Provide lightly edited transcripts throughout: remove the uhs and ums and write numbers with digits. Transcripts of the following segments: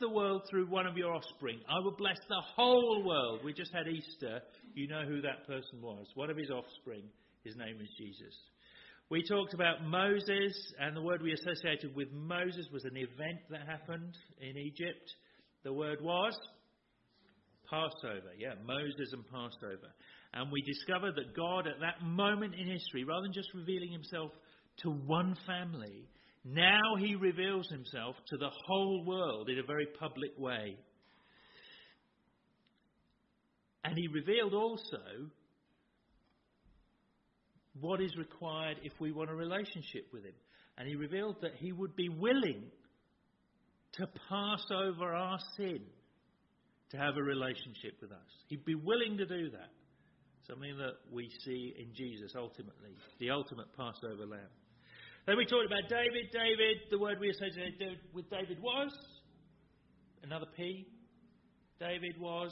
the world through one of your offspring. I will bless the whole world. We just had Easter. You know who that person was. One of his offspring. His name is Jesus. We talked about Moses, and the word we associated with Moses was an event that happened in Egypt. The word was Passover. Yeah, Moses and Passover. And we discovered that God at that moment in history, rather than just revealing himself to one family, now he reveals himself to the whole world in a very public way. And he revealed also what is required if we want a relationship with him. And he revealed that he would be willing to pass over our sin to have a relationship with us. He'd be willing to do that. Something that we see in Jesus ultimately, the ultimate Passover lamb. Then we talked about David. David, the word we associated with David was another P. David was,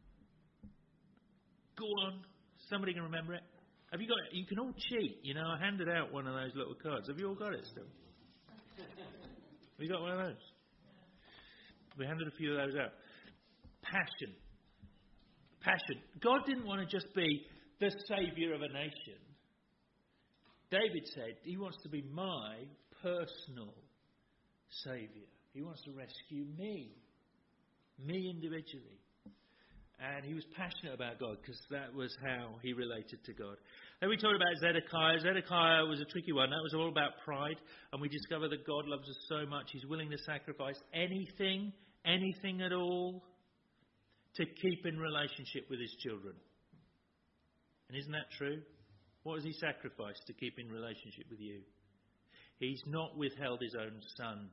go on, somebody can remember it. Have you got it? You can all cheat. You know, I handed out one of those little cards. Have you all got it still? Have you got one of those? We handed a few of those out. Passion. Passion. God didn't want to just be the saviour of a nation. David said he wants to be my personal saviour. He wants to rescue me individually. And he was passionate about God because that was how he related to God. Then we talked about Zedekiah. Zedekiah was a tricky one. That was all about pride. And we discovered that God loves us so much, he's willing to sacrifice anything at all to keep in relationship with his children. And isn't that true? What has he sacrificed to keep in relationship with you? He's not withheld his own son.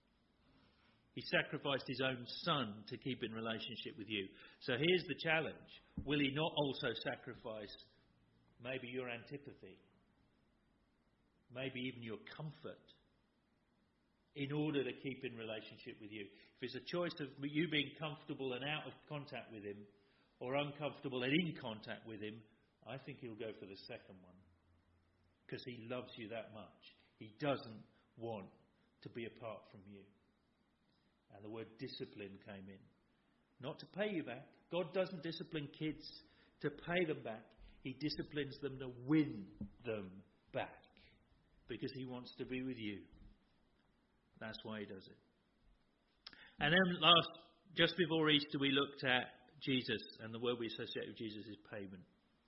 He sacrificed his own son to keep in relationship with you. So here's the challenge. Will he not also sacrifice maybe your antipathy? Maybe even your comfort in order to keep in relationship with you? If it's a choice of you being comfortable and out of contact with him or uncomfortable and in contact with him, I think he'll go for the second one. Because he loves you that much. He doesn't want to be apart from you. And the word discipline came in. Not to pay you back. God doesn't discipline kids to pay them back. He disciplines them to win them back. Because he wants to be with you. That's why he does it. And then just before Easter, we looked at Jesus. And the word we associate with Jesus is payment.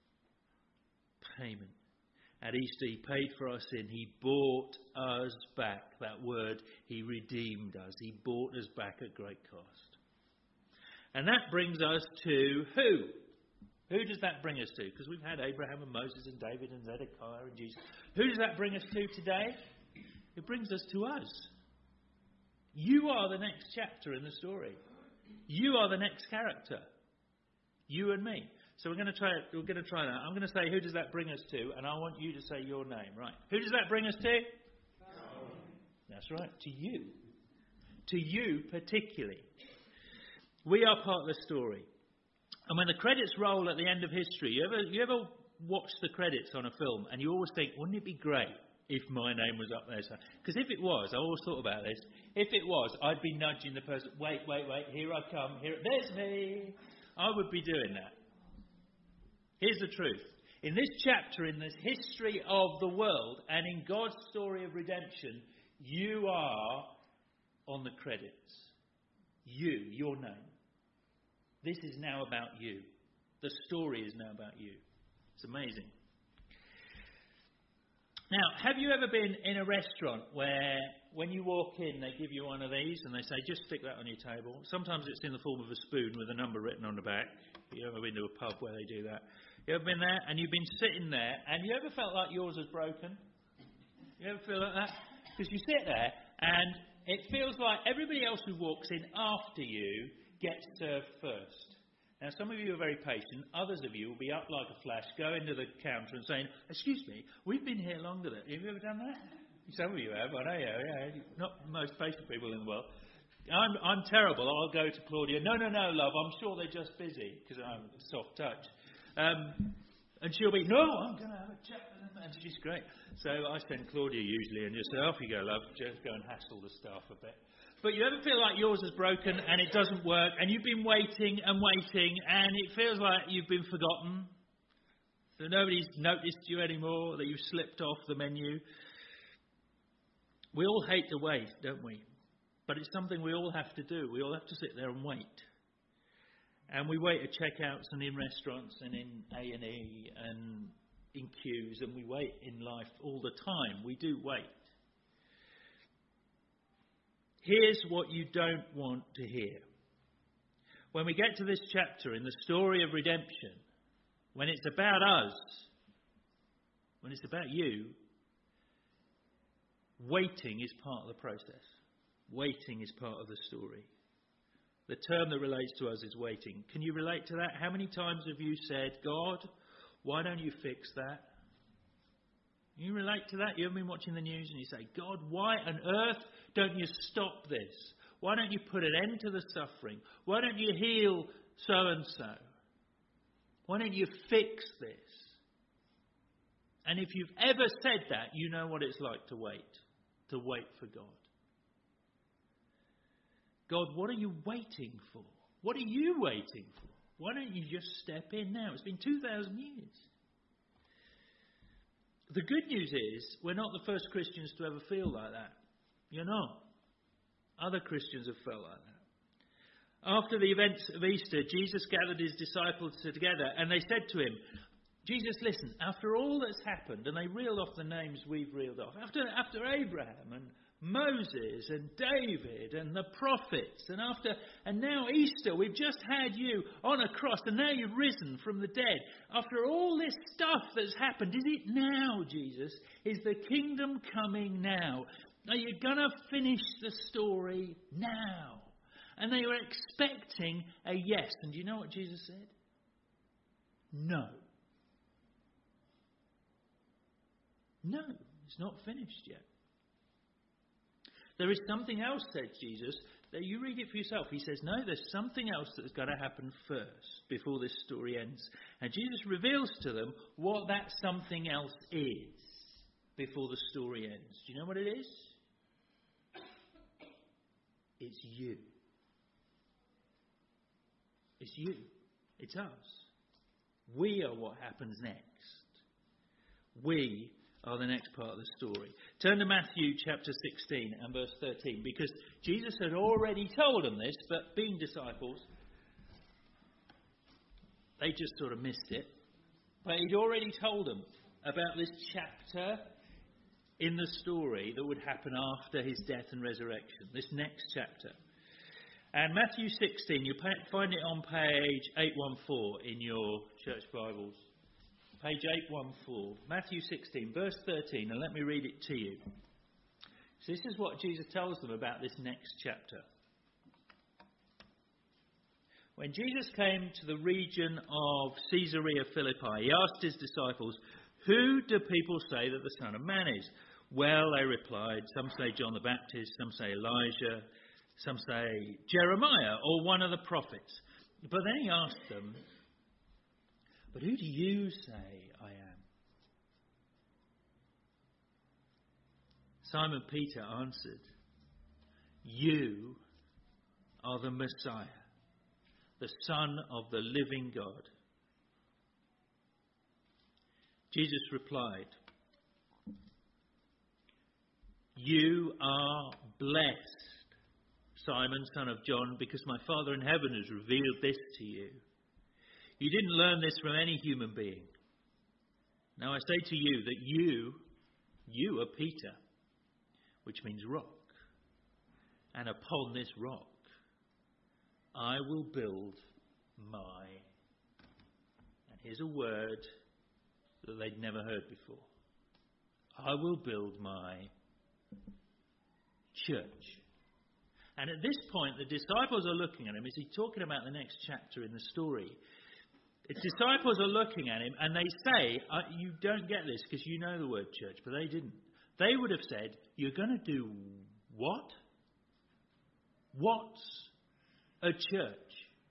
Payment. At Easter, he paid for our sin. He bought us back. That word, he redeemed us. He bought us back at great cost. And that brings us to who? Who does that bring us to? Because we've had Abraham and Moses and David and Zedekiah and Jesus. Who does that bring us to today? It brings us to us. You are the next chapter in the story. You are the next character. You and me. So we're going to try that. I'm going to say, who does that bring us to? And I want you to say your name. Right. Who does that bring us to? That's right. To you. To you particularly. We are part of the story. And when the credits roll at the end of history, you ever watch the credits on a film and you always think, wouldn't it be great if my name was up there? Because if it was, I always thought about this, if it was, I'd be nudging the person, wait, here I come, there's me. I would be doing that. Here's the truth. In this chapter, in this history of the world, and in God's story of redemption, you are on the credits. Your name. This is now about you. The story is now about you. It's amazing. Now, have you ever been in a restaurant where when you walk in, they give you one of these and they say, just stick that on your table? Sometimes it's in the form of a spoon with a number written on the back. You ever been to a pub where they do that? You ever been there and you've been sitting there and you ever felt like yours was broken? You ever feel like that? Because you sit there and it feels like everybody else who walks in after you gets served first. Now, some of you are very patient. Others of you will be up like a flash, going to the counter and saying, excuse me, we've been here longer than... Have you ever done that? Some of you have. I know, yeah. Not most patient people in the world. I'm terrible. I'll go to Claudia. No, love, I'm sure they're just busy, because I'm a soft touch. And she'll be, no, I'm going to have a chat with them. And she's great. So I send Claudia usually and just say, off you go, love. Just go and hassle the staff a bit. But you ever feel like yours is broken and it doesn't work, and you've been waiting and waiting, and it feels like you've been forgotten, that nobody's noticed you anymore, that you've slipped off the menu? We all hate to wait, don't we? But it's something we all have to do. We all have to sit there and wait. And we wait at checkouts and in restaurants and in A&E and in queues, and we wait in life all the time. We do wait. Here's what you don't want to hear. When we get to this chapter in the story of redemption, when it's about us, when it's about you, waiting is part of the process. Waiting is part of the story. The term that relates to us is waiting. Can you relate to that? How many times have you said, God, why don't you fix that? You relate to that? You haven't been watching the news and you say, God, why on earth don't you stop this? Why don't you put an end to the suffering? Why don't you heal so-and-so? Why don't you fix this? And if you've ever said that, you know what it's like to wait for God. God, what are you waiting for? What are you waiting for? Why don't you just step in now? It's been 2,000 years. The good news is, we're not the first Christians to ever feel like that. You're not. Other Christians have felt like that. After the events of Easter, Jesus gathered his disciples together and they said to him, Jesus, listen, after all that's happened, and they reeled off the names we've reeled off, after Abraham and Moses and David and the prophets, and now Easter, we've just had you on a cross, and now you've risen from the dead. After all this stuff that's happened, is it now, Jesus? Is the kingdom coming now? Are you going to finish the story now? And they were expecting a yes. And do you know what Jesus said? No. No, it's not finished yet. There is something else, said Jesus, that you read it for yourself. He says, no, there's something else that's got to happen first before this story ends. And Jesus reveals to them what that something else is before the story ends. Do you know what it is? It's you. It's you. It's us. We are what happens next. We are the next part of the story. Turn to Matthew chapter 16 and verse 13, because Jesus had already told them this, but being disciples, they just sort of missed it. But he'd already told them about this chapter in the story that would happen after his death and resurrection, this next chapter. And Matthew 16, you find it on page 814 in your church Bibles. Page 814, Matthew 16, verse 13, and let me read it to you. So this is what Jesus tells them about this next chapter. When Jesus came to the region of Caesarea Philippi, he asked his disciples, who do people say that the Son of Man is? Well, they replied, some say John the Baptist, some say Elijah, some say Jeremiah or one of the prophets. But then he asked them, but who do you say I am? Simon Peter answered, you are the Messiah, the Son of the living God. Jesus replied, you are blessed, Simon, son of John, because my Father in heaven has revealed this to you. You didn't learn this from any human being. Now I say to you that you are Peter, which means rock. And upon this rock, I will build my... And here's a word that they'd never heard before. I will build my church. And at this point, the disciples are looking at him. Is he talking about the next chapter in the story? The disciples are looking at him and they say, you don't get this because you know the word church, but they didn't. They would have said, you're going to do what? What's a church?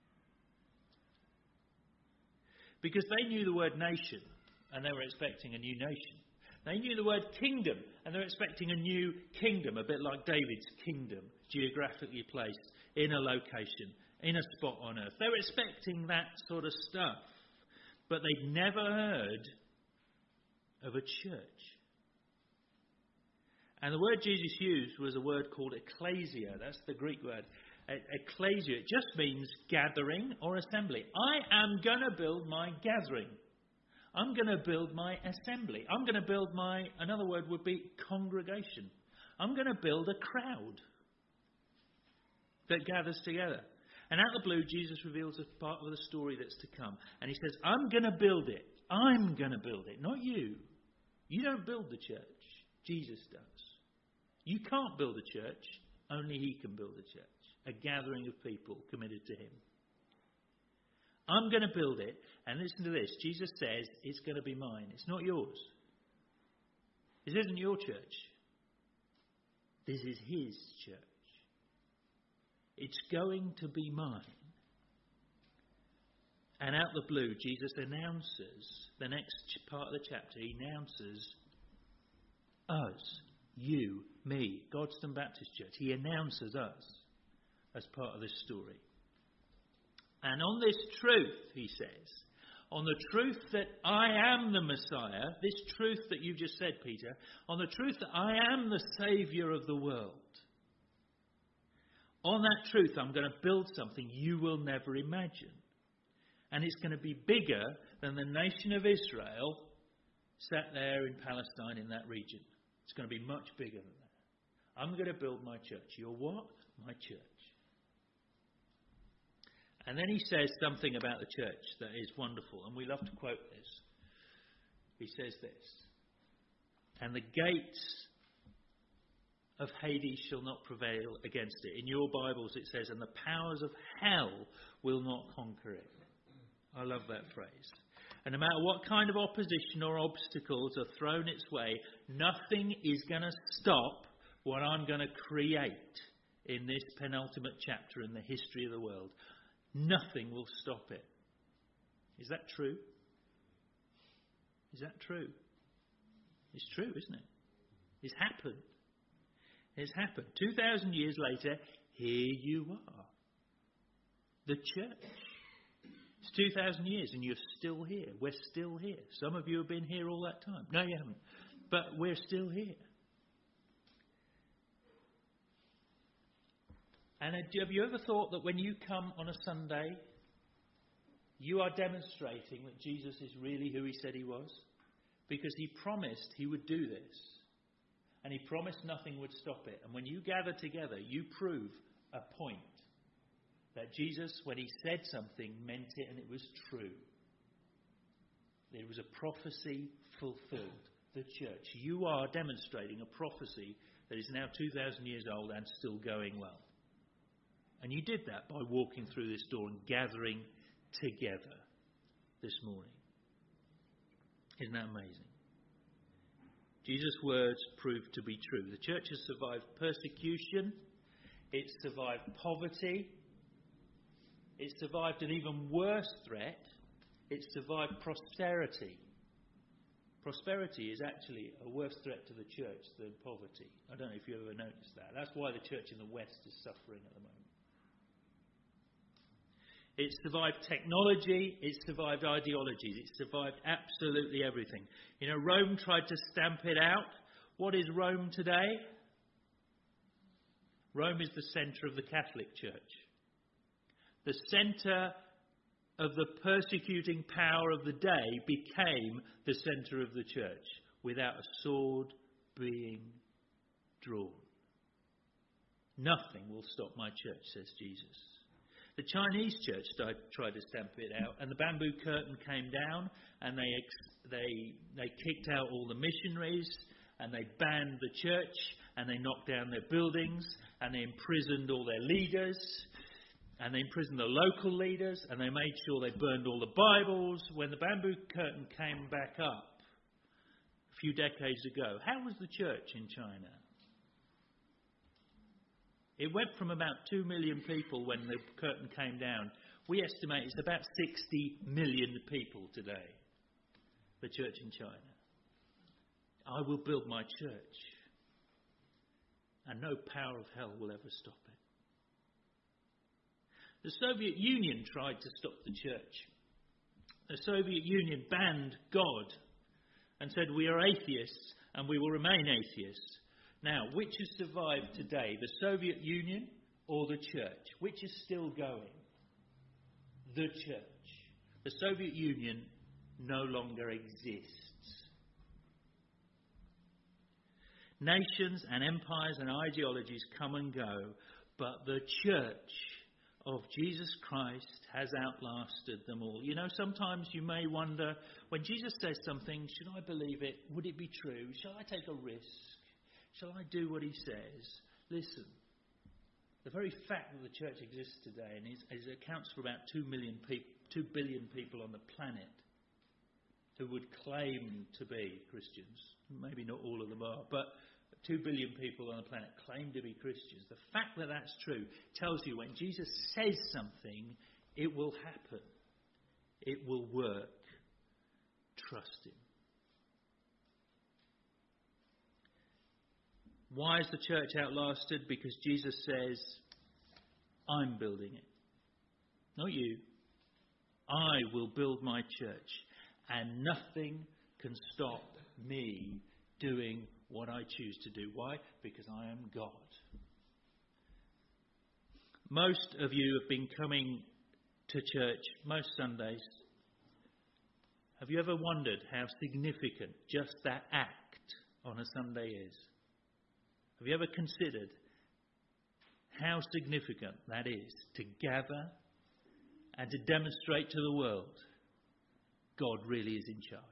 Because they knew the word nation and they were expecting a new nation. They knew the word kingdom and they're expecting a new kingdom, a bit like David's kingdom. geographically placed in a location, in a spot on earth. They were expecting that sort of stuff, but they'd never heard of a church. And the word Jesus used was a word called ecclesia. That's the Greek word. Ecclesia. It just means gathering or assembly. I am going to build my gathering. I'm going to build my assembly. I'm going to build another word would be congregation. I'm going to build a crowd that gathers together. And out of the blue, Jesus reveals a part of the story that's to come. And he says, I'm going to build it. I'm going to build it, not you. You don't build the church. Jesus does. You can't build a church. Only he can build a church. A gathering of people committed to him. I'm going to build it. And listen to this. Jesus says, it's going to be mine. It's not yours. This isn't your church. This is his church. It's going to be mine. And out of the blue, Jesus announces, the next part of the chapter, he announces us, you, me, Godstone Baptist Church. He announces us as part of this story. And on this truth, he says, on the truth that I am the Messiah, this truth that you just said, Peter, on the truth that I am the Saviour of the world, on that truth I'm going to build something you will never imagine. And it's going to be bigger than the nation of Israel sat there in Palestine in that region. It's going to be much bigger than that. I'm going to build my church. Your what? My church. And then he says something about the church that is wonderful, and we love to quote this. He says this, and the gates of Hades shall not prevail against it. In your Bibles it says, and the powers of hell will not conquer it. I love that phrase. And no matter what kind of opposition or obstacles are thrown its way, nothing is going to stop what I'm going to create in this penultimate chapter in the history of the world. Nothing will stop it. Is that true? Is that true? It's true, isn't it? It's happened. It's happened. 2,000 years later, here you are. The church. It's 2,000 years and you're still here. We're still here. Some of you have been here all that time. No, you haven't. But we're still here. And have you ever thought that when you come on a Sunday, you are demonstrating that Jesus is really who he said he was? Because he promised he would do this. And he promised nothing would stop it. And when you gather together, you prove a point. That Jesus, when he said something, meant it and it was true. It was a prophecy fulfilled. The church. You are demonstrating a prophecy that is now 2,000 years old and still going well. And you did that by walking through this door and gathering together this morning. Isn't that amazing? Jesus' words proved to be true. The church has survived persecution. It's survived poverty. It's survived an even worse threat. It's survived prosperity. Prosperity is actually a worse threat to the church than poverty. I don't know if you ever noticed that. That's why the church in the West is suffering at the moment. It's survived technology. It's survived ideologies. It's survived absolutely everything. You know, Rome tried to stamp it out. What is Rome today? Rome is the centre of the Catholic Church. The centre of the persecuting power of the day became the centre of the church without a sword being drawn. Nothing will stop my church, says Jesus. The Chinese church tried to stamp it out, and the bamboo curtain came down, and they kicked out all the missionaries, and they banned the church, and they knocked down their buildings, and they imprisoned all their leaders, and they imprisoned the local leaders, and they made sure they burned all the Bibles. When the bamboo curtain came back up a few decades ago, how was the church in China? It went from about 2 million people when the curtain came down. We estimate it's about 60 million people today, the church in China. I will build my church, and no power of hell will ever stop it. The Soviet Union tried to stop the church. The Soviet Union banned God and said, we are atheists and we will remain atheists. Now, which has survived today, the Soviet Union or the church? Which is still going? The church. The Soviet Union no longer exists. Nations and empires and ideologies come and go, but the church of Jesus Christ has outlasted them all. You know, sometimes you may wonder, when Jesus says something, should I believe it? Would it be true? Shall I take a risk? Shall I do what he says? Listen, the very fact that the church exists today and it accounts for about 2 billion people on the planet who would claim to be Christians. Maybe not all of them are, but 2 billion people on the planet claim to be Christians. The fact that that's true tells you when Jesus says something, it will happen. It will work. Trust him. Why is the church outlasted? Because Jesus says, I'm building it. Not you. I will build my church. And nothing can stop me doing what I choose to do. Why? Because I am God. Most of you have been coming to church most Sundays. Have you ever wondered how significant just that act on a Sunday is? Have you ever considered how significant that is to gather and to demonstrate to the world God really is in charge?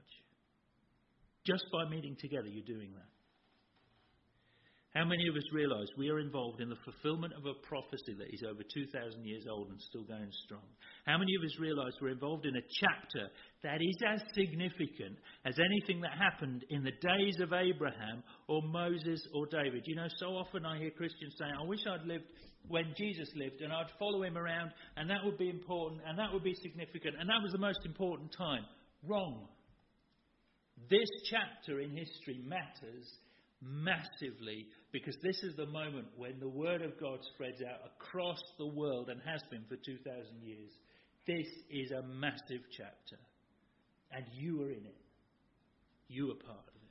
Just by meeting together, you're doing that. How many of us realise we are involved in the fulfilment of a prophecy that is over 2,000 years old and still going strong? How many of us realise we're involved in a chapter that is as significant as anything that happened in the days of Abraham or Moses or David? You know, so often I hear Christians saying, I wish I'd lived when Jesus lived and I'd follow him around and that would be important and that would be significant and that was the most important time. Wrong. This chapter in history matters massively because this is the moment when the word of God spreads out across the world and has been for 2,000 years. This is a massive chapter and you are in it. You are part of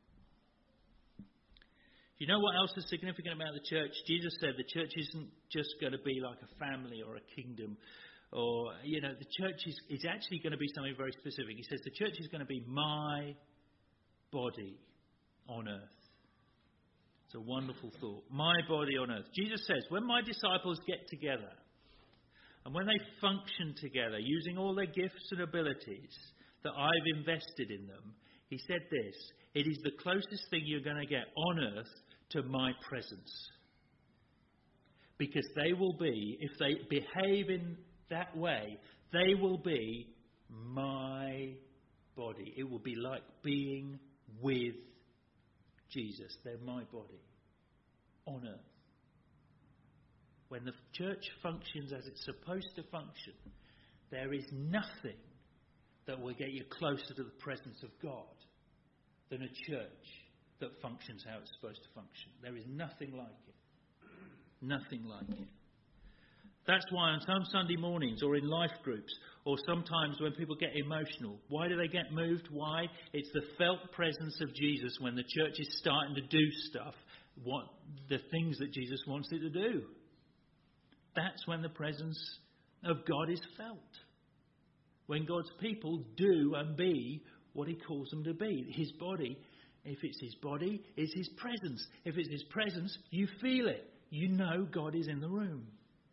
it. You know what else is significant about the church? Jesus said the church isn't just going to be like a family or a kingdom. Or, you know, the church is actually going to be something very specific. He says the church is going to be my body on earth. It's a wonderful thought. My body on earth. Jesus says, when my disciples get together and when they function together using all their gifts and abilities that I've invested in them, he said this, it is the closest thing you're going to get on earth to my presence. Because they will be, if they behave in that way, they will be my body. It will be like being with Jesus. They're my body on earth. When the church functions as it's supposed to function, there is nothing that will get you closer to the presence of God than a church that functions how it's supposed to function. There is nothing like it. Nothing like it. That's why on some Sunday mornings or in life groups or sometimes when people get emotional, why do they get moved? Why? It's the felt presence of Jesus when the church is starting to do stuff, the things that Jesus wants it to do. That's when the presence of God is felt. When God's people do and be what he calls them to be. His body, if it's his body, is his presence. If it's his presence, you feel it. You know God is in the room.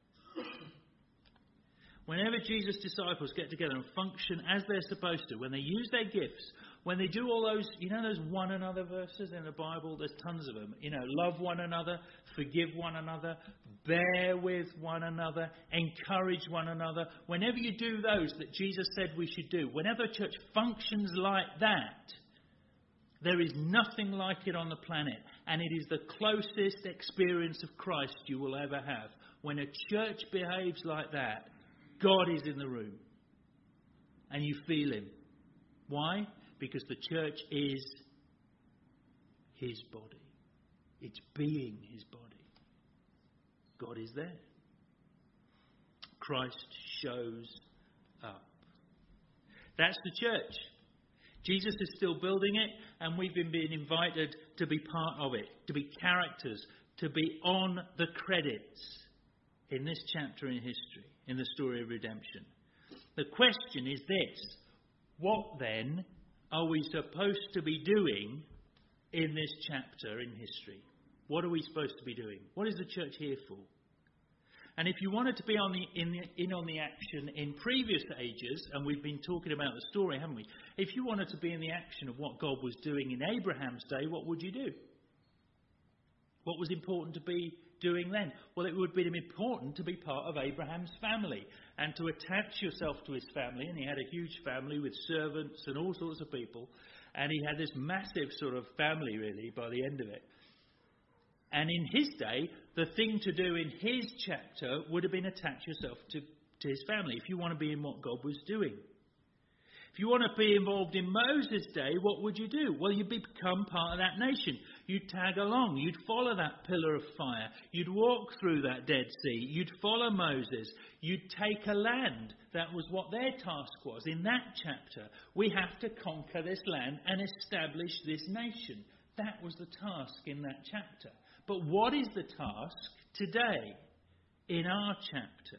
Whenever Jesus' disciples get together and function as they're supposed to, when they use their gifts, when they do all those, you know those one another verses in the Bible? There's tons of them. You know, love one another, forgive one another, bear with one another, encourage one another. Whenever you do those that Jesus said we should do, whenever a church functions like that, there is nothing like it on the planet. And it is the closest experience of Christ you will ever have. When a church behaves like that, God is in the room. And you feel him. Why? Because the church is his body. It's being his body. God is there. Christ shows up. That's the church. Jesus is still building it, and we've been being invited to be part of it, to be characters, to be on the credits in this chapter in history, in the story of redemption. The question is this: what then are we supposed to be doing in this chapter in history? What are we supposed to be doing? What is the church here for? And if you wanted to be on the action in previous ages, and we've been talking about the story, haven't we? If you wanted to be in the action of what God was doing in Abraham's day, what would you do? What was important to be doing then? Well, it would have been important to be part of Abraham's family and to attach yourself to his family. And he had a huge family with servants and all sorts of people. And he had this massive sort of family, really, by the end of it. And in his day, the thing to do in his chapter would have been attach yourself to his family if you want to be in what God was doing. If you want to be involved in Moses' day, what would you do? Well, you'd become part of that nation. You'd tag along. You'd follow that pillar of fire. You'd walk through that Dead Sea. You'd follow Moses. You'd take a land. That was what their task was. In that chapter, we have to conquer this land and establish this nation. That was the task in that chapter. But what is the task today in our chapter?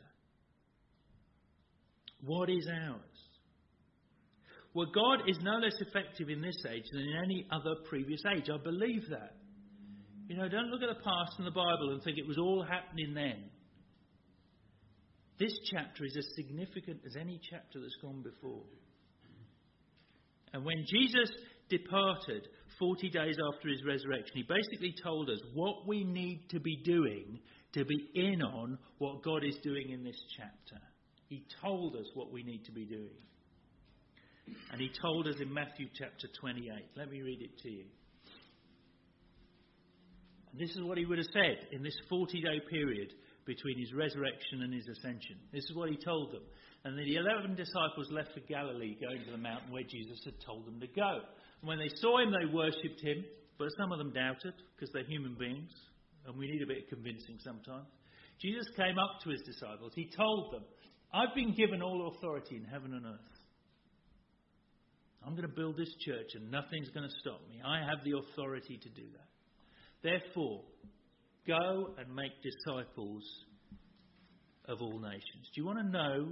What is ours? Well, God is no less effective in this age than in any other previous age. I believe that. You know, don't look at the past in the Bible and think it was all happening then. This chapter is as significant as any chapter that's gone before. And when Jesus departed 40 days after his resurrection, he basically told us what we need to be doing to be in on what God is doing in this chapter. He told us what we need to be doing. And he told us in Matthew chapter 28. Let me read it to you. And this is what he would have said in this 40-day period between his resurrection and his ascension. This is what he told them. And the 11 disciples left for Galilee, going to the mountain where Jesus had told them to go. And when they saw him, they worshipped him. But some of them doubted, because they're human beings. And we need a bit of convincing sometimes. Jesus came up to his disciples. He told them, I've been given all authority in heaven and earth. I'm going to build this church and nothing's going to stop me. I have the authority to do that. Therefore, go and make disciples of all nations. Do you want to know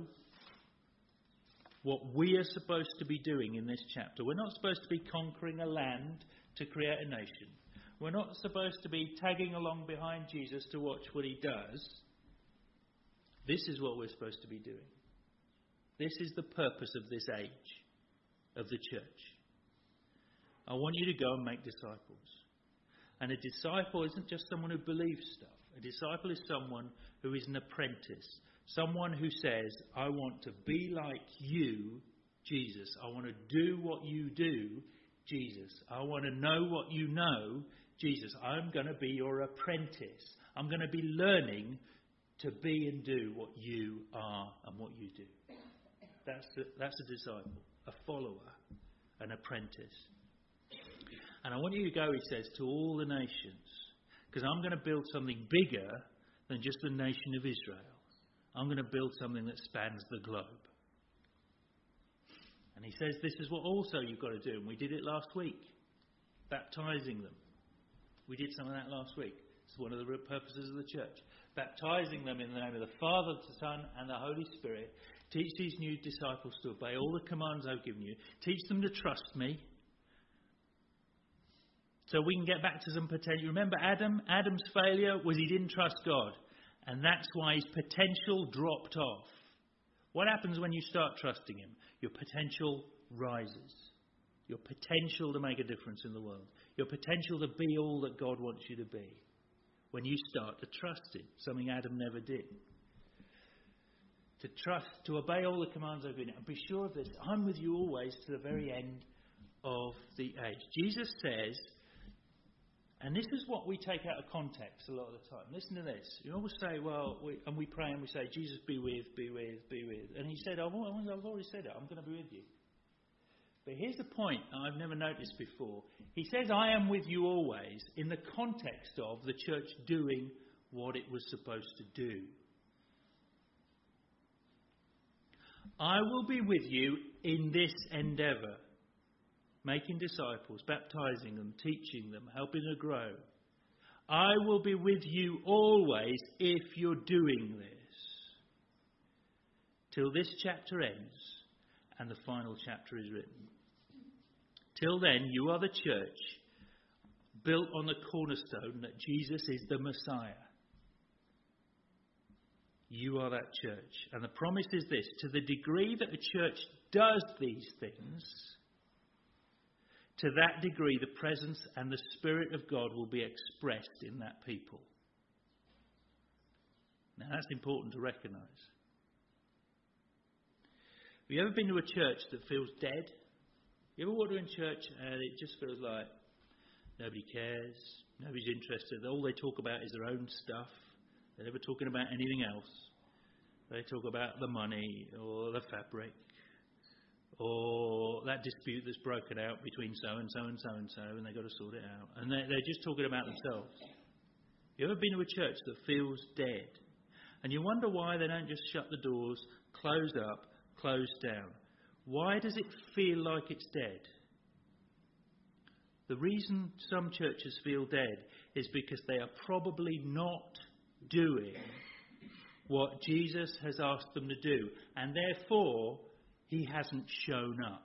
what we are supposed to be doing in this chapter? We're not supposed to be conquering a land to create a nation. We're not supposed to be tagging along behind Jesus to watch what he does. This is what we're supposed to be doing. This is the purpose of this age of the church. I want you to go and make disciples. And a disciple isn't just someone who believes stuff. A disciple is someone who is an apprentice. Someone who says, I want to be like you, Jesus. I want to do what you do, Jesus. I want to know what you know, Jesus. I'm going to be your apprentice. I'm going to be learning to be and do what you are and what you do. That's a disciple, a follower, an apprentice. And I want you to go, he says, to all the nations, because I'm going to build something bigger than just the nation of Israel. I'm going to build something that spans the globe. And he says this is what also you've got to do. And we did it last week, baptizing them. We did some of that last week. It's one of the purposes of the church. Baptizing them in the name of the Father, the Son, and the Holy Spirit. Teach these new disciples to obey all the commands I've given you. Teach them to trust me. So we can get back to some potential. Remember Adam's failure was he didn't trust God. And that's why his potential dropped off. What happens when you start trusting him? Your potential rises. Your potential to make a difference in the world. Your potential to be all that God wants you to be. When you start to trust him. Something Adam never did. To trust, to obey all the commands I've given you. And be sure of this. I'm with you always to the very end of the age. Jesus says, and this is what we take out of context a lot of the time. Listen to this. You always say, well, we pray and we say, Jesus, be with, be with, be with. And he said, I've already said it. I'm going to be with you. But here's the point I've never noticed before. He says, I am with you always in the context of the church doing what it was supposed to do. I will be with you in this endeavour, making disciples, baptizing them, teaching them, helping them grow. I will be with you always if you're doing this. Till this chapter ends and the final chapter is written. Till then, you are the church, built on the cornerstone that Jesus is the Messiah. You are that church. And the promise is this: to the degree that a church does these things, to that degree the presence and the Spirit of God will be expressed in that people. Now that's important to recognise. Have you ever been to a church that feels dead? You ever walk in church and it just feels like nobody cares, nobody's interested, all they talk about is their own stuff. They're never talking about anything else. They talk about the money or the fabric or that dispute that's broken out between so-and-so and so-and-so and they've got to sort it out. And they're just talking about themselves. You ever been to a church that feels dead? And you wonder why they don't just shut the doors, close up, close down. Why does it feel like it's dead? The reason some churches feel dead is because they are probably not doing what Jesus has asked them to do, and therefore he hasn't shown up.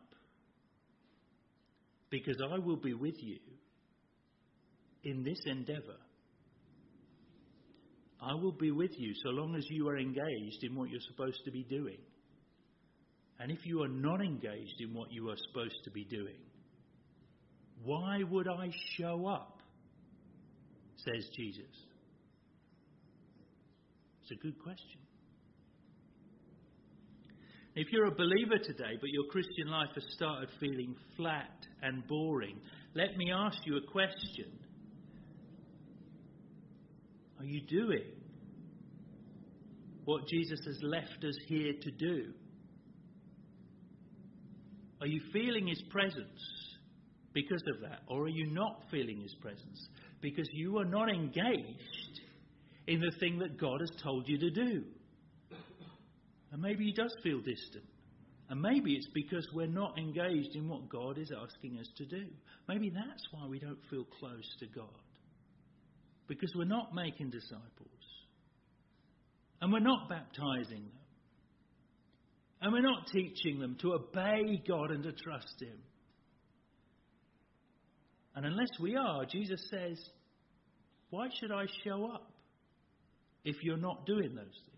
Because I will be with you in this endeavour. I will be with you so long as you are engaged in what you're supposed to be doing. And if you are not engaged in what you are supposed to be doing, why would I show up? Says Jesus. It's a good question. If you're a believer today, but your Christian life has started feeling flat and boring, let me ask you a question. Are you doing what Jesus has left us here to do? Are you feeling his presence because of that? Or are you not feeling his presence because you are not engaged in the thing that God has told you to do? And maybe he does feel distant. And maybe it's because we're not engaged in what God is asking us to do. Maybe that's why we don't feel close to God. Because we're not making disciples. And we're not baptizing them. And we're not teaching them to obey God and to trust him. And unless we are, Jesus says, why should I show up if you're not doing those things?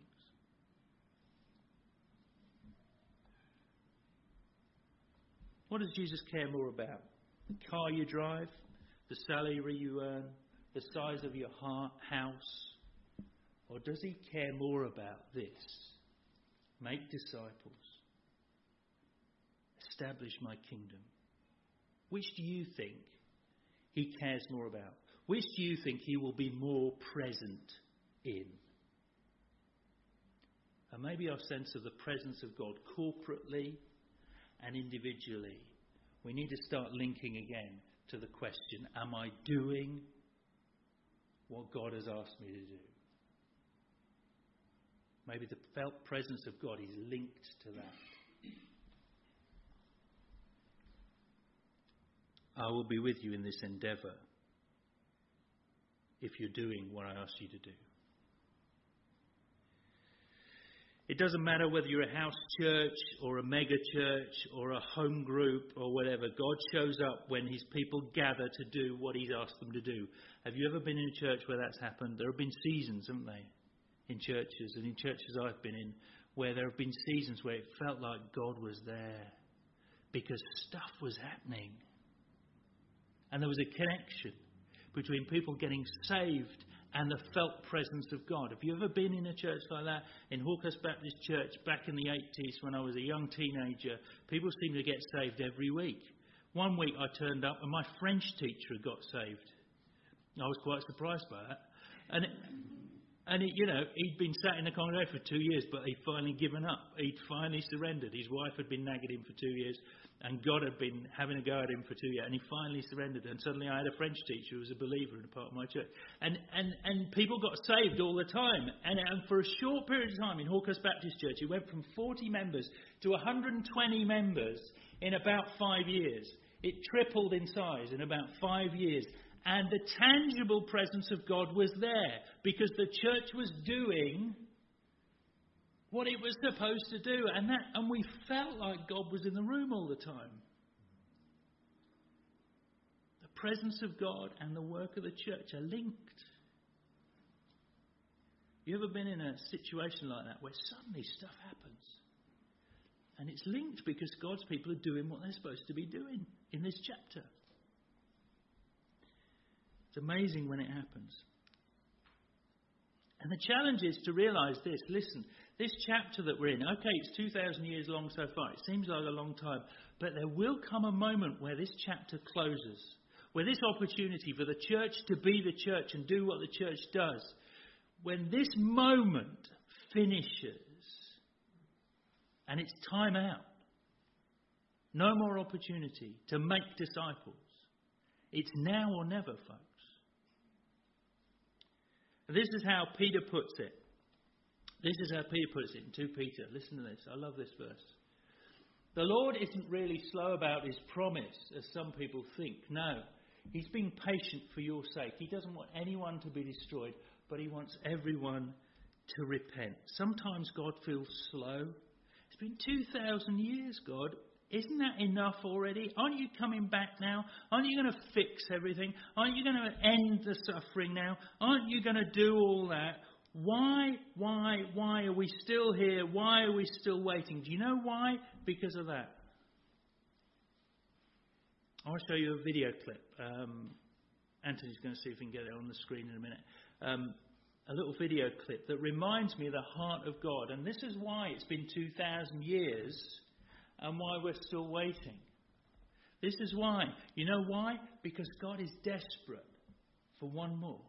What does Jesus care more about? The car you drive? The salary you earn? The size of your house? Or does he care more about this? Make disciples. Establish my kingdom. Which do you think he cares more about? Which do you think he will be more present in? And maybe our sense of the presence of God corporately and individually, we need to start linking again to the question, am I doing what God has asked me to do? Maybe the felt presence of God is linked to that. I will be with you in this endeavour if you're doing what I asked you to do. It doesn't matter whether you're a house church or a mega church or a home group or whatever. God shows up when his people gather to do what he's asked them to do. Have you ever been in a church where that's happened? There have been seasons, haven't they, in churches and in churches I've been in, where there have been seasons where it felt like God was there because stuff was happening. And there was a connection between people getting saved and the felt presence of God. Have you ever been in a church like that? In Hawkhurst Baptist Church back in the 80s when I was a young teenager, people seemed to get saved every week. One week I turned up and my French teacher had got saved. I was quite surprised by that. And, he'd been sat in the congregation for 2 years, but he'd finally given up. He'd finally surrendered. His wife had been nagging him for 2 years, and God had been having a go at him for 2 years, and he finally surrendered. And suddenly I had a French teacher who was a believer in a part of my church. And people got saved all the time. And for a short period of time in Hawkhurst Baptist Church, it went from 40 members to 120 members in about 5 years. It tripled in size in about 5 years. And the tangible presence of God was there because the church was doing what it was supposed to do. And we felt like God was in the room all the time. The presence of God and the work of the church are linked. You ever been in a situation like that where suddenly stuff happens? And it's linked because God's people are doing what they're supposed to be doing in this chapter. It's amazing when it happens. And the challenge is to realise this. Listen, this chapter that we're in, okay, it's 2,000 years long so far. It seems like a long time. But there will come a moment where this chapter closes. Where this opportunity for the church to be the church and do what the church does. When this moment finishes and it's time out. No more opportunity to make disciples. It's now or never, folks. This is how Peter puts it. This is how Peter puts it in 2 Peter. Listen to this. I love this verse. The Lord isn't really slow about his promise, as some people think. No. He's being patient for your sake. He doesn't want anyone to be destroyed, but he wants everyone to repent. Sometimes God feels slow. It's been 2,000 years, God. Isn't that enough already? Aren't you coming back now? Aren't you going to fix everything? Aren't you going to end the suffering now? Aren't you going to do all that? Why are we still here? Why are we still waiting? Do you know why? Because of that. I want to show you a video clip. Anthony's going to see if he can get it on the screen in a minute. A little video clip that reminds me of the heart of God. And this is why it's been 2,000 years and why we're still waiting. This is why. You know why? Because God is desperate for one more.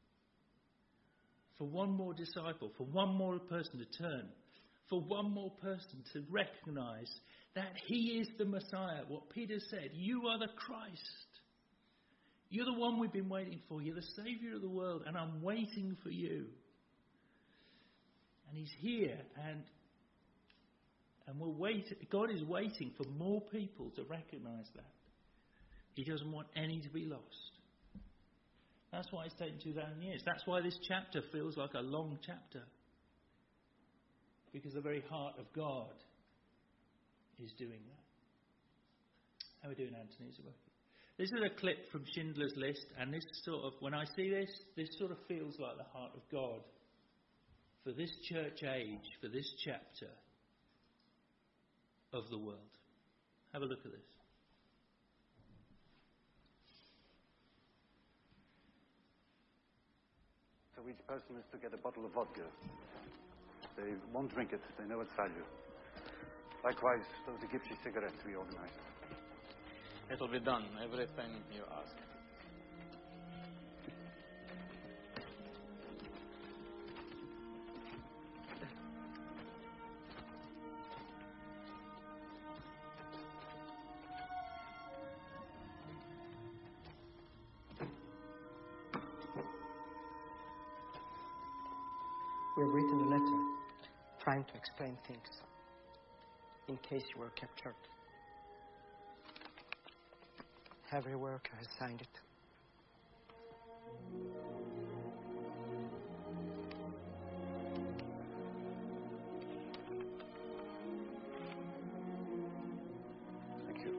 For one more disciple. For one more person to turn. For one more person to recognize that he is the Messiah. What Peter said, you are the Christ. You're the one we've been waiting for. You're the Saviour of the world, and I'm waiting for you. And he's here, and we're waiting. God is waiting for more people to recognise that. He doesn't want any to be lost. That's why it's taken 2,000 years. That's why this chapter feels like a long chapter. Because the very heart of God is doing that. How are we doing, Anthony? Is it working? This is a clip from Schindler's List, and this sort of, when I see this sort of feels like the heart of God for this church age, for this chapter of the world. Have a look at this. So each person is to get a bottle of vodka. They won't drink it, they know its value. Likewise, those who give you cigarettes we organize. It'll be done, everything you ask. We have written a letter trying to explain things in case you were captured. Every worker has signed it. Thank you.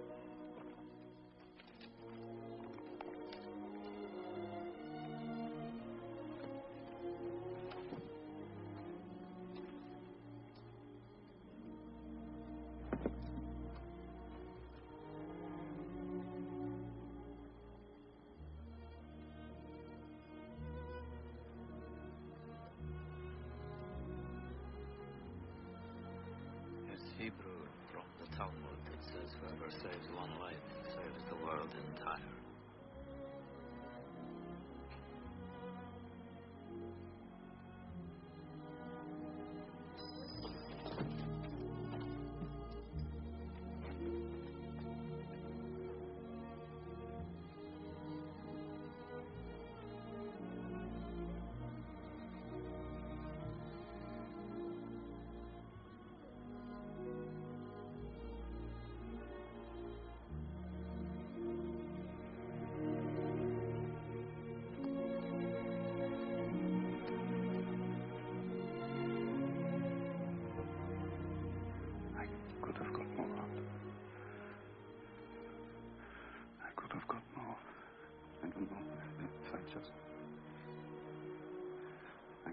Hebrew from the Talmud. It says, whoever saves one life saves the world entire.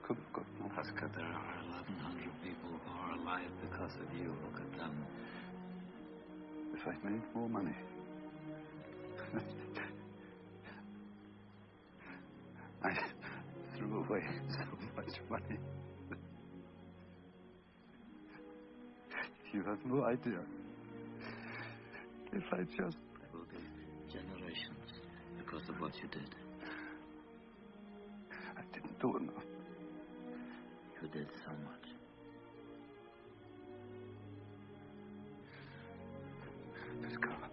God, no. Pascal, there are 1,100 people who are alive because of you. Look at them. If I made more money, I threw away so much money. You have no idea. If I just... There will be generations because of what you did. I didn't do enough. You did so much. This car.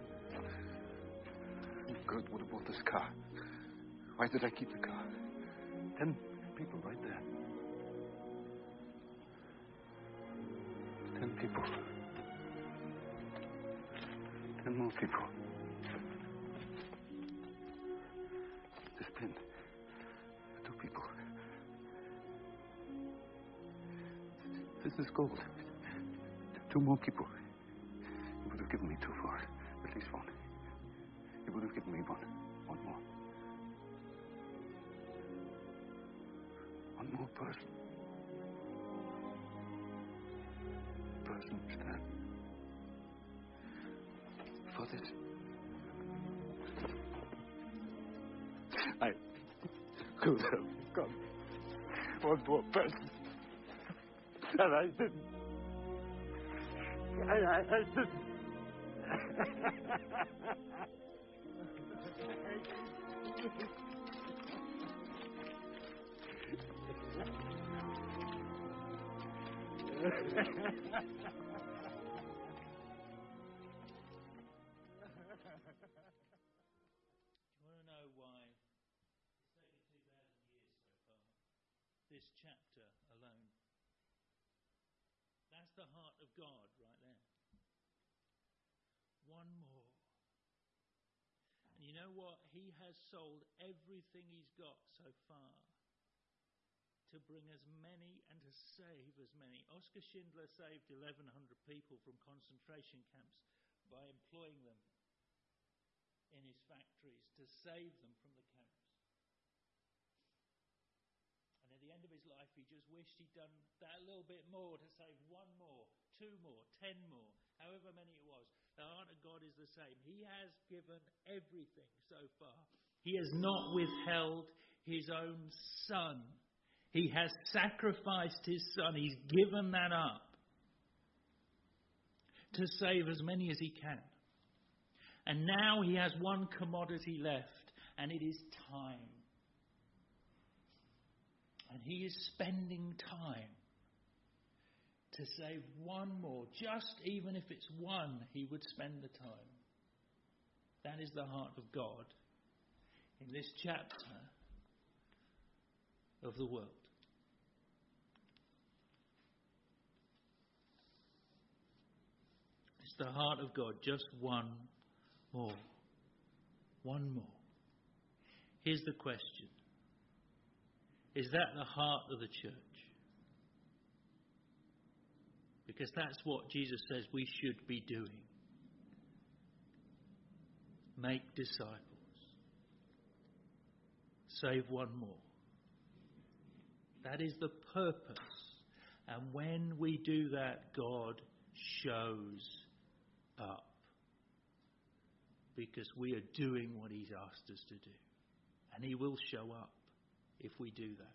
Kurt would have bought this car. Why did I keep the car? 10 people right there. 10 people. 10 more people. This pin. 2 people. This is gold. 2 more people. You would have given me 2 for it. At least 1. You would have given me 1. 1 more. 1 more person. Person stand. For this. I could have become 1 more person. And I didn't. I didn't. You want to know why it's taken 2,000 years so far? This chapter alone. That's the heart of God right there. 1 more. And you know what? He has sold everything he's got so far to bring as many and to save as many. Oskar Schindler saved 1,100 people from concentration camps by employing them in his factories to save them from the camps. And at the end of his life, he just wished he'd done that little bit more to save 1 more, 2 more, 10 more, however many it was. The heart of God is the same. He has given everything so far. He has not withheld his own son. He has sacrificed his son. He's given that up to save as many as he can. And now he has 1 commodity left, and it is time. And he is spending time to save 1 more. Just even if it's 1, he would spend the time. That is the heart of God in this chapter of the world. It's the heart of God, just 1 more. 1 more. Here's the question. Is that the heart of the church? Because that's what Jesus says we should be doing. Make disciples. Save 1 more. That is the purpose. And when we do that, God shows up. Because we are doing what he's asked us to do. And he will show up if we do that.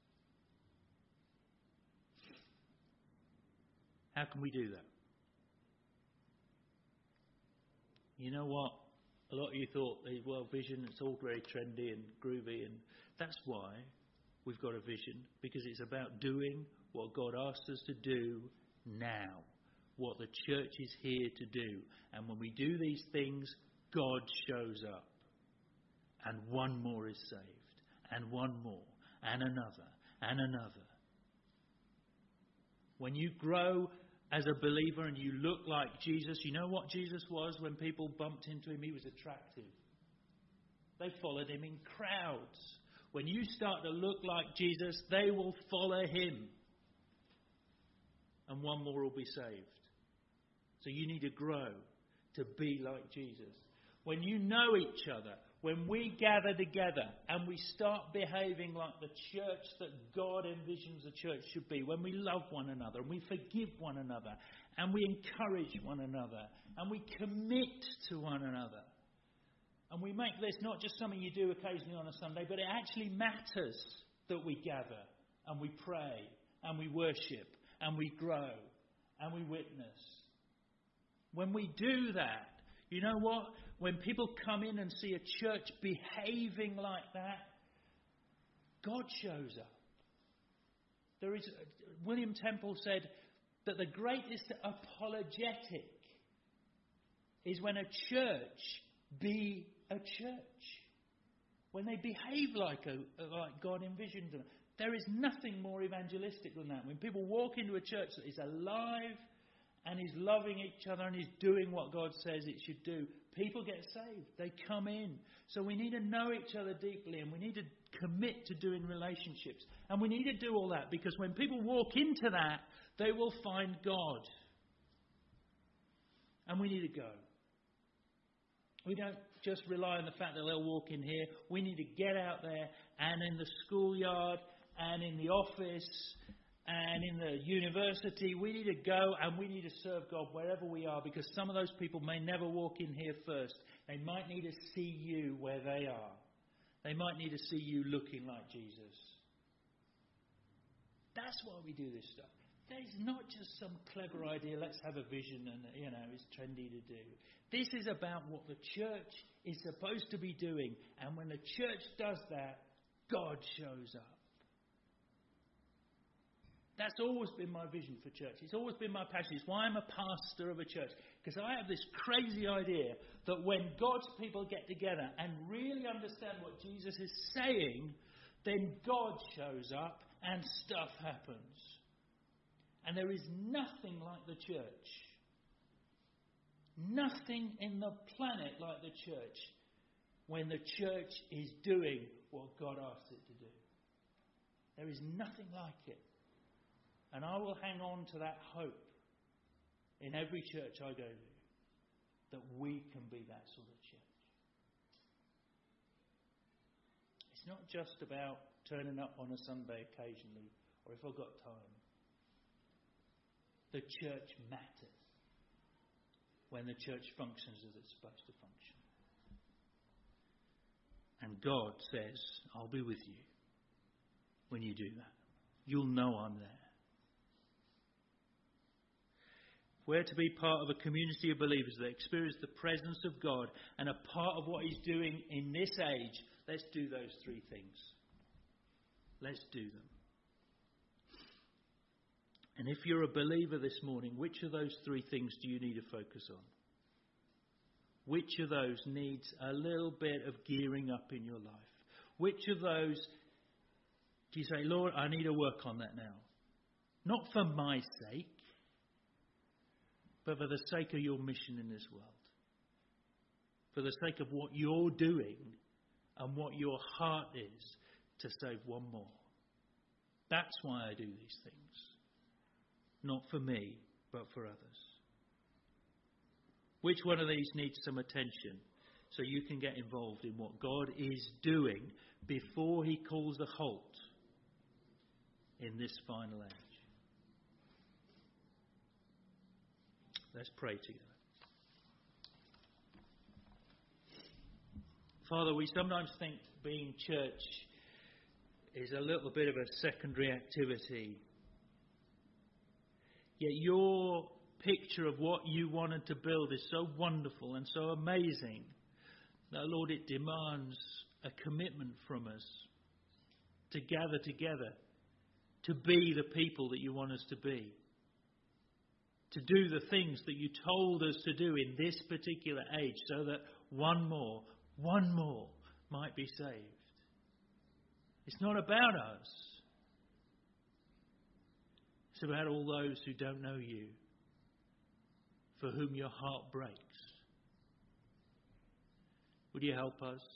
How can we do that? You know what? A lot of you thought, well, vision, it's all very trendy and groovy, and that's why we've got a vision, because it's about doing what God asked us to do now, what the church is here to do. And when we do these things, God shows up. And 1 more is saved, and 1 more, and another, and another. When you grow as a believer and you look like Jesus, you know what Jesus was when people bumped into him? He was attractive. They followed him in crowds. When you start to look like Jesus, they will follow him. And 1 more will be saved. So you need to grow to be like Jesus. When you know each other, when we gather together and we start behaving like the church that God envisions the church should be, when we love one another and we forgive one another and we encourage one another and we commit to one another, and we make this not just something you do occasionally on a Sunday, but it actually matters that we gather and we pray and we worship and we grow and we witness. When we do that, you know what? When people come in and see a church behaving like that, God shows up. William Temple said that the greatest apologetic is when a church be a church. When they behave like God envisioned them. There is nothing more evangelistic than that. When people walk into a church that is alive and is loving each other and is doing what God says it should do, people get saved. They come in. So we need to know each other deeply, and we need to commit to doing relationships. And we need to do all that because when people walk into that, they will find God. And we need to go. We don't just rely on the fact that they'll walk in here. We need to get out there and in the schoolyard and in the office and in the university. We need to go and we need to serve God wherever we are, because some of those people may never walk in here first. They might need to see you where they are. They might need to see you looking like Jesus. That's why we do this stuff. It's not just some clever idea, let's have a vision and, it's trendy to do. This is about what the church is supposed to be doing. And when the church does that, God shows up. That's always been my vision for church. It's always been my passion. It's why I'm a pastor of a church. Because I have this crazy idea that when God's people get together and really understand what Jesus is saying, then God shows up and stuff happens. And there is nothing like the church. Nothing in the planet like the church when the church is doing what God asks it to do. There is nothing like it. And I will hang on to that hope in every church I go to, that we can be that sort of church. It's not just about turning up on a Sunday occasionally, or if I've got time. The church matters when the church functions as it's supposed to function. And God says, I'll be with you when you do that. You'll know I'm there. If we're to be part of a community of believers that experience the presence of God and a part of what He's doing in this age, let's do those three things. Let's do them. And if you're a believer this morning, which of those three things do you need to focus on? Which of those needs a little bit of gearing up in your life? Which of those do you say, Lord, I need to work on that now? Not for my sake, but for the sake of your mission in this world. For the sake of what you're doing and what your heart is to save one more. That's why I do these things. Not for me, but for others. Which one of these needs some attention so you can get involved in what God is doing before He calls a halt in this final age? Let's pray together. Father, we sometimes think being church is a little bit of a secondary activity. Yet your picture of what you wanted to build is so wonderful and so amazing that, Lord, it demands a commitment from us to gather together, to be the people that you want us to be, to do the things that you told us to do in this particular age so that one more might be saved. It's not about us. It's about all those who don't know you, for whom your heart breaks. Would you help us?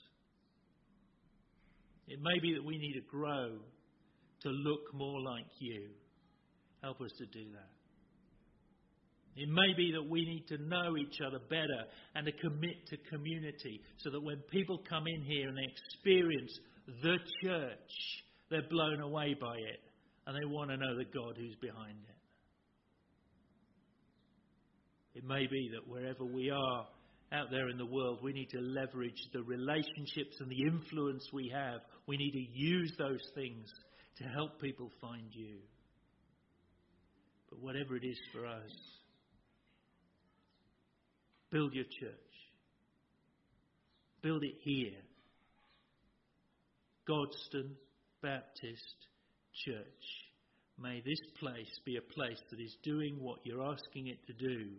It may be that we need to grow to look more like you. Help us to do that. It may be that we need to know each other better and to commit to community so that when people come in here and they experience the church, they're blown away by it and they want to know the God who's behind it. It may be that wherever we are out there in the world, we need to leverage the relationships and the influence we have. We need to use those things to help people find you. But whatever it is for us, build your church. Build it here. Godstone Baptist Church. May this place be a place that is doing what you're asking it to do.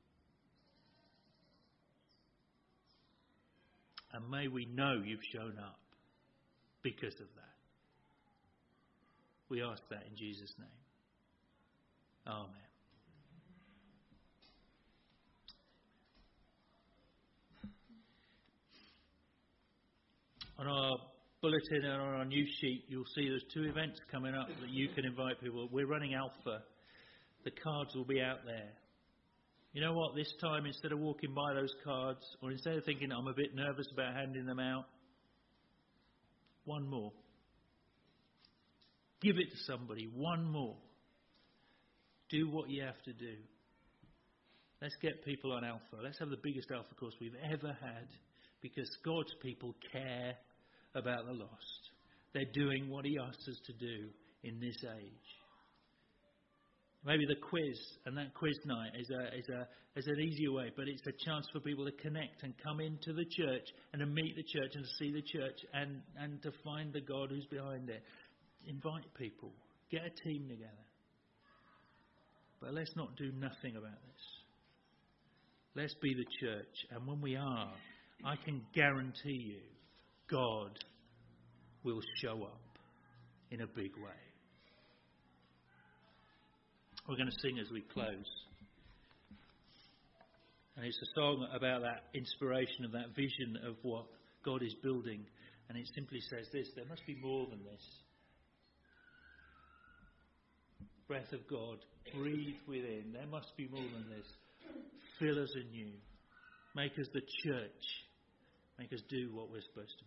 And may we know you've shown up because of that. We ask that in Jesus' name. Amen. On our bulletin and on our news sheet, you'll see there's 2 events coming up that you can invite people. We're running Alpha. The cards will be out there. You know what? This time, instead of walking by those cards, or instead of thinking I'm a bit nervous about handing them out, one more. Give it to somebody. One more. Do what you have to do. Let's get people on Alpha. Let's have the biggest Alpha course we've ever had, because God's people care about the lost. They're doing what He asks us to do in this age. Maybe the quiz and that quiz night is an easier way, but it's a chance for people to connect and come into the church and to meet the church and to see the church and to find the God who's behind it. Invite people. Get a team together. But let's not do nothing about this. Let's be the church. And when we are, I can guarantee you, God will show up in a big way. We're going to sing as we close. And it's a song about that inspiration, of that vision of what God is building. And it simply says this: there must be more than this. Breath of God, breathe within. There must be more than this. Fill us anew. Make us the church. Make us do what we're supposed to do.